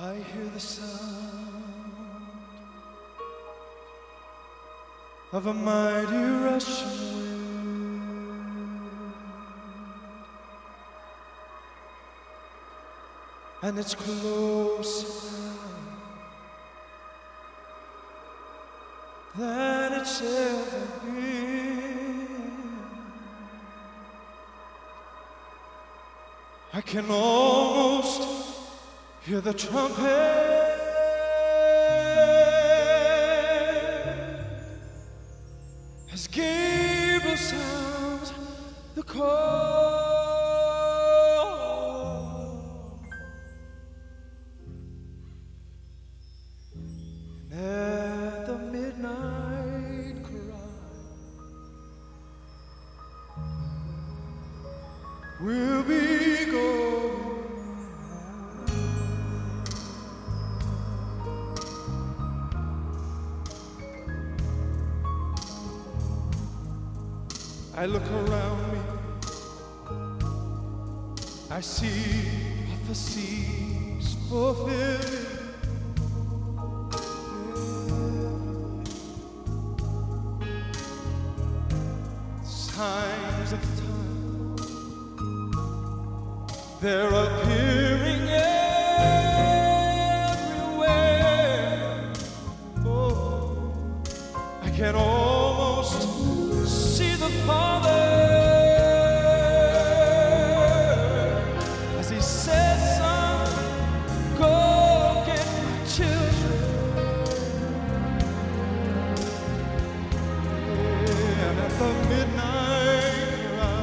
I hear the sound of a mighty rushing wind, and it's closer than it's ever been. I can almost hear the trumpet as Gabriel sounds the call. And at the midnight cry, we'll be going. I look around me, I see prophecies fulfilled. Signs of the time, they're appearing everywhere. Oh, I can almost see the Father as He says, "Son, go get my children." And at the midnight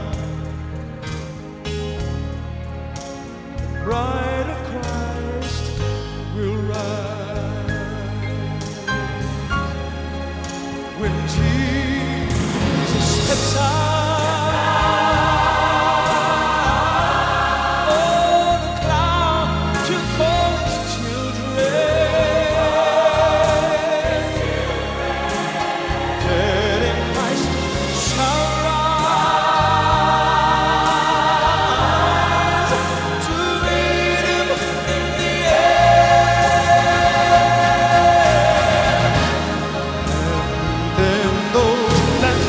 cry, bride of Christ will rise when Jesus steps out on the cloud to call His children. Dead in Christ shall rise to meet Him in the air. And then those that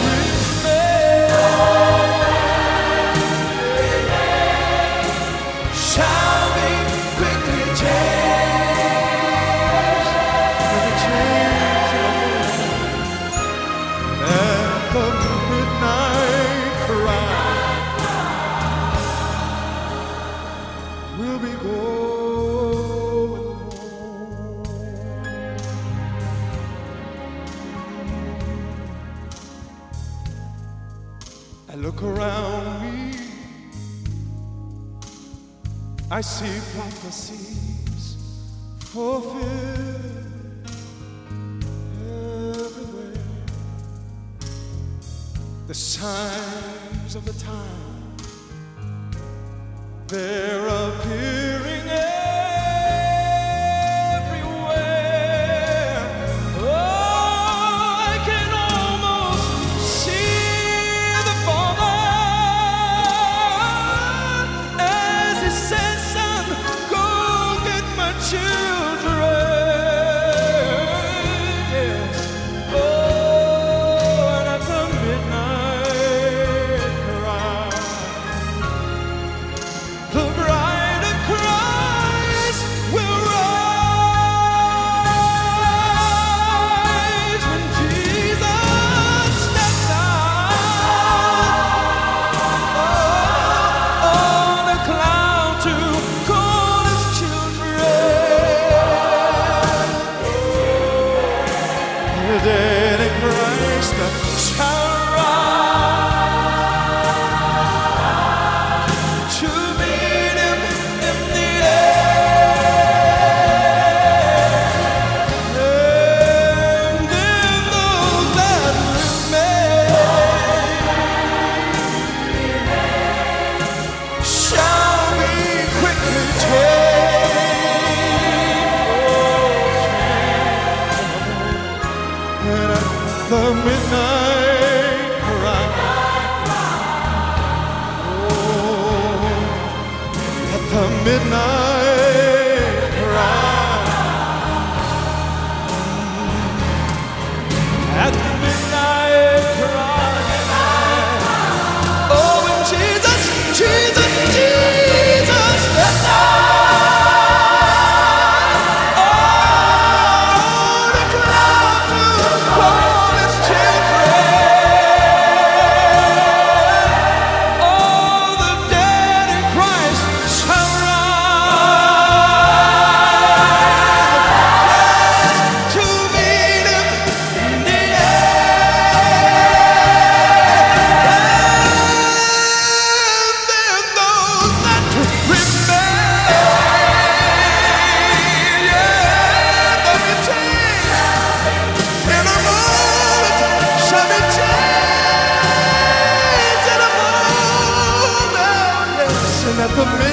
shall be quickly changed with the change of the at the midnight cry. We'll be going home. I look around me, I see prophecies fulfilled everywhere. The signs of the time, they're appearing everywhere. Oh, I can almost see the Father as He says, "Son, go get my children." Yes. Oh, and at the midnight cry, the bride of Christ will rise when Jesus steps out on a cloud to call His children. The dead in Christ shall rise to meet Him in the air. And then those that remain shall be quickly changed. And at the midnight cry, oh, at the midnight cry. the